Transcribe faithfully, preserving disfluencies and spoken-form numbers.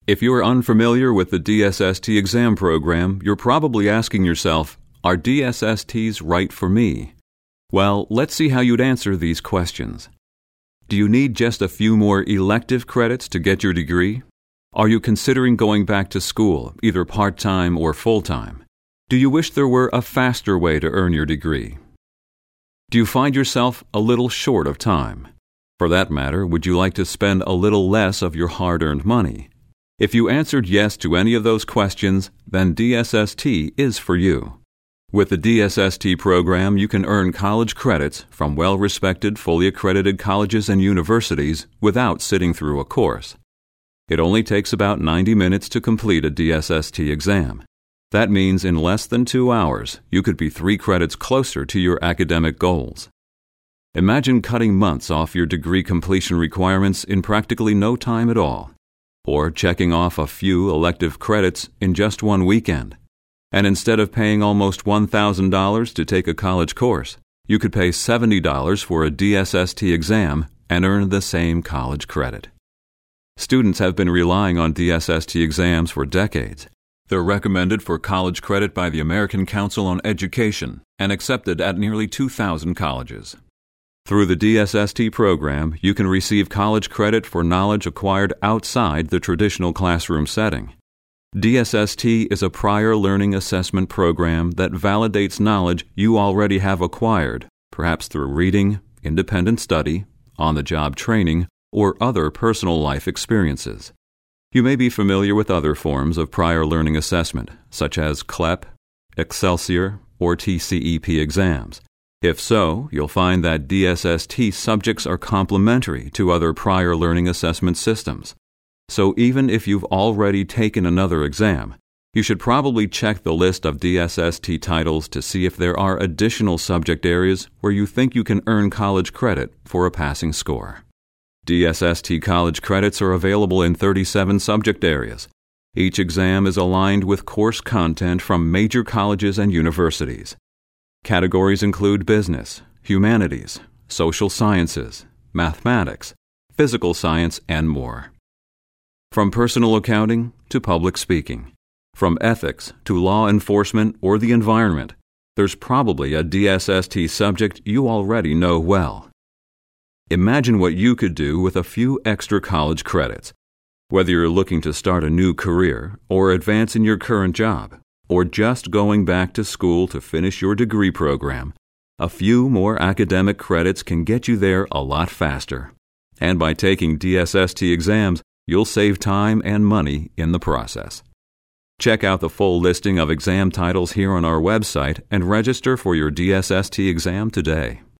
If you are unfamiliar with the D S S T exam program, you're probably asking yourself, are D S S Ts right for me? Well, let's see how you'd answer these questions. Do you need just a few more elective credits to get your degree? Are you considering going back to school, either part-time or full-time? Do you wish there were a faster way to earn your degree? Do you find yourself a little short of time? For that matter, would you like to spend a little less of your hard-earned money? If you answered yes to any of those questions, then D S S T is for you. With the D S S T program, you can earn college credits from well-respected, fully accredited colleges and universities without sitting through a course. It only takes about ninety minutes to complete a D S S T exam. That means in less than two hours, you could be three credits closer to your academic goals. Imagine cutting months off your degree completion requirements in practically no time at all, or checking off a few elective credits in just one weekend. And instead of paying almost one thousand dollars to take a college course, you could pay seventy dollars for a D S S T exam and earn the same college credit. Students have been relying on D S S T exams for decades. They're recommended for college credit by the American Council on Education and accepted at nearly two thousand colleges. Through the D S S T program, you can receive college credit for knowledge acquired outside the traditional classroom setting. D S S T is a prior learning assessment program that validates knowledge you already have acquired, perhaps through reading, independent study, on-the-job training, or other personal life experiences. You may be familiar with other forms of prior learning assessment, such as C L E P, Excelsior, or T C E P exams. If so, you'll find that D S S T subjects are complementary to other prior learning assessment systems. So even if you've already taken another exam, you should probably check the list of D S S T titles to see if there are additional subject areas where you think you can earn college credit for a passing score. D S S T college credits are available in thirty-seven subject areas. Each exam is aligned with course content from major colleges and universities. Categories include business, humanities, social sciences, mathematics, physical science, and more. From personal accounting to public speaking, from ethics to law enforcement or the environment, there's probably a D S S T subject you already know well. Imagine what you could do with a few extra college credits. Whether you're looking to start a new career or advance in your current job, or just going back to school to finish your degree program, a few more academic credits can get you there a lot faster. And by taking D S S T exams, you'll save time and money in the process. Check out the full listing of exam titles here on our website and register for your D S S T exam today.